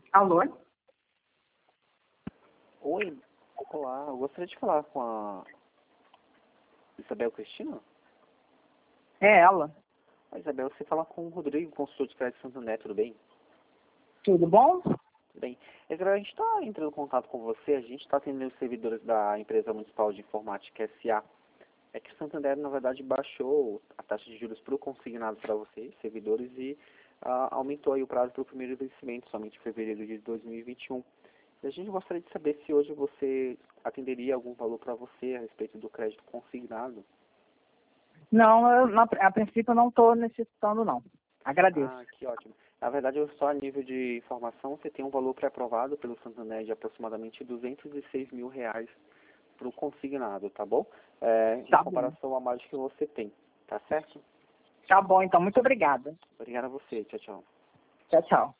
Alô? Oi, olá, eu gostaria de falar com a Isabel Cristina. É ela. Isabel, você fala com o Rodrigo, consultor de crédito Santander, tudo bem? Tudo bom? Tudo bem. Isabel, a gente está entrando em contato com você, a gente está atendendo os servidores da empresa municipal de informática SA. É que o Santander, na verdade, baixou a taxa de juros para o consignado para vocês, servidores, e aumentou aí o prazo para o primeiro vencimento, somente em fevereiro de 2021. E a gente gostaria de saber se hoje você atenderia algum valor para você a respeito do crédito consignado. Não, a princípio eu não estou necessitando, não. Agradeço. Ah, que ótimo. Na verdade, eu só a nível de informação, você tem um valor pré-aprovado pelo Santander de aproximadamente R$ 206 mil para o consignado, tá bom? Em Tá bom. comparação à margem que você tem, tá certo? Tá bom, então. Muito obrigada. Obrigado a você. Tchau, tchau. Tchau, tchau.